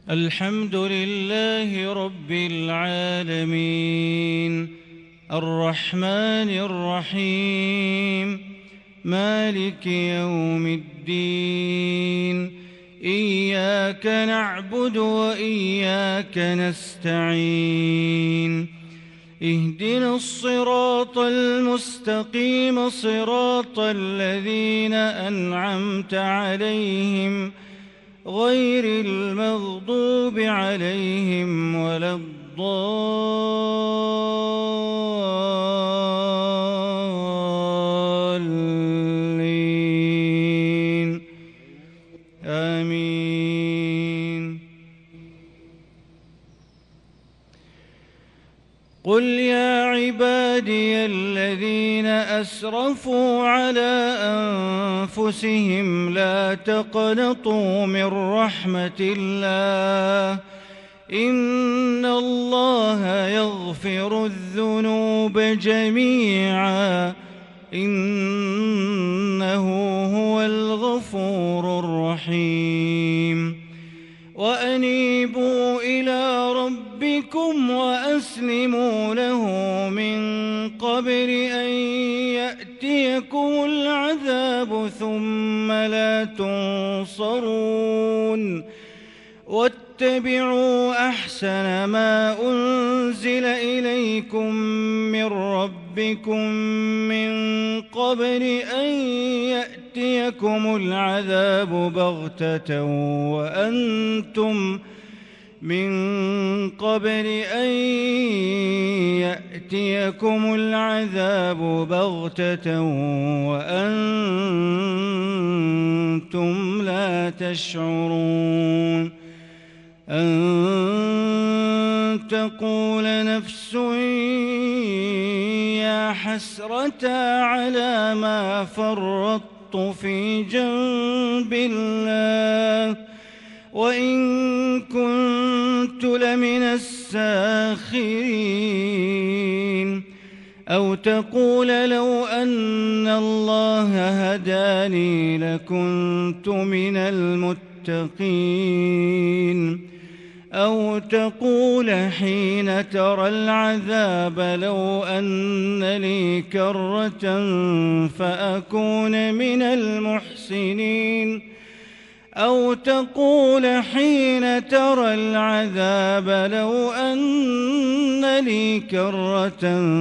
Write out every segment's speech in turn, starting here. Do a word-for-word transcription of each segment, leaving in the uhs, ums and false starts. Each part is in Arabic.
الحمد لله رب العالمين الرحمن الرحيم مالك يوم الدين إياك نعبد وإياك نستعين اهدنا الصراط المستقيم صراط الذين أنعمت عليهم غير المغضوب عليهم ولا الضالين آمين. قل يا عبادي الذين أسرفوا على أنفسهم لا تقنطوا من رحمة الله إن الله يغفر الذنوب جميعا إنه هو الغفور الرحيم. وأنيبوا إلى ربكم وأسلموا له من قبل أن يأتيكم العذاب ثم لا تنصرون واتبعوا أحسن ما أنزل إليكم من ربكم من قبل أن يأتيكم العذاب بغتة وأنتم من قبل أن يأتيكم العذاب بغتة وأنتم لا تشعرون أن تقول نفس يا حسرة على ما فرطت في جنب الله وإن كنت لمن الساخرين أو تقول لو أن الله هداني لكنت من المتقين أو تقول حين ترى العذاب لو أن لي كرة فأكون من المحسنين أو تقول حين ترى العذاب لو أن لي كرة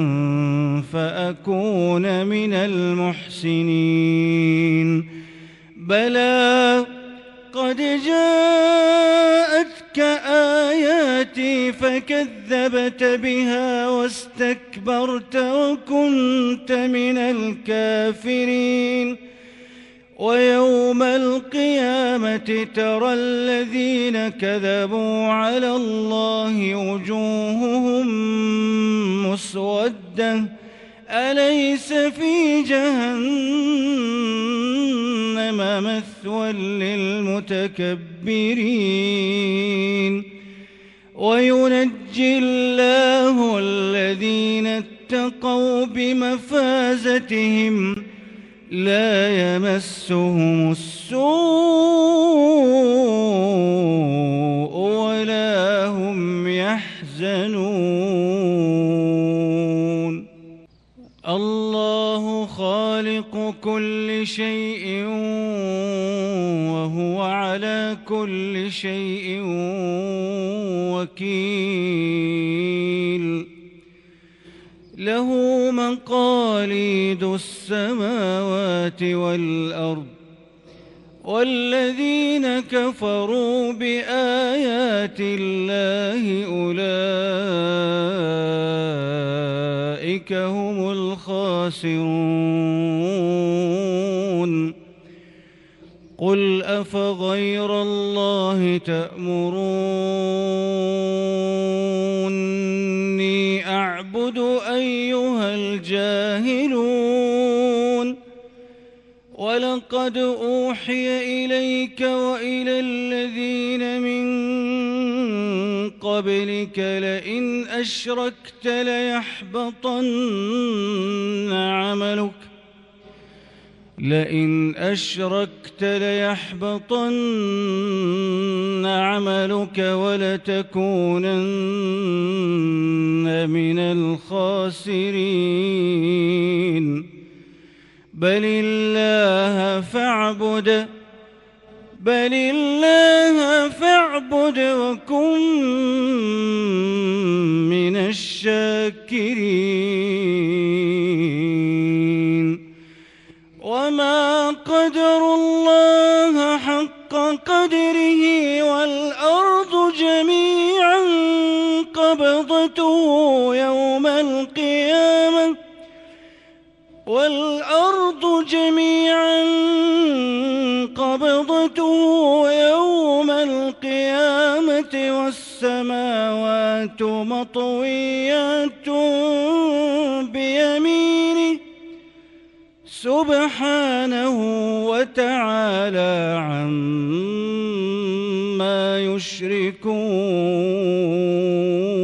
فأكون من المحسنين. بلى قد جاءتك آياتي فكذبت بها واستكبرت وكنت من الكافرين. ويوم القيامة ترى الذين كذبوا على الله وجوههم مسودة أليس في جهنم مثوى للمتكبرين. وينجي الله الذين اتقوا بمفازتهم لا يمسهم السوء ولا هم يحزنون. الله خالق كل شيء وهو على كل شيء وكيل. له مقاليد السماوات والأرض والذين كفروا بآيات الله أولئك هم الخاسرون. قل أفغير الله تأمروني أعبد أيها الجاهلون. ولقد أوحي إليك وإلى الذين من قبلك لئن أشركت ليحبطن عملك لئن أشركت ليحبطن عملك ولتكونن من الخاسرين بل الله فاعبد بل الله فاعبد وكن من الشاكرين وما قدروا الله حق قدره والأرض جميعا قبضته يوم القيامة والأرض جميعا قبضته يوم القيامة والسماوات مطويات بيمينه سبحانه وتعالى عما يشركون.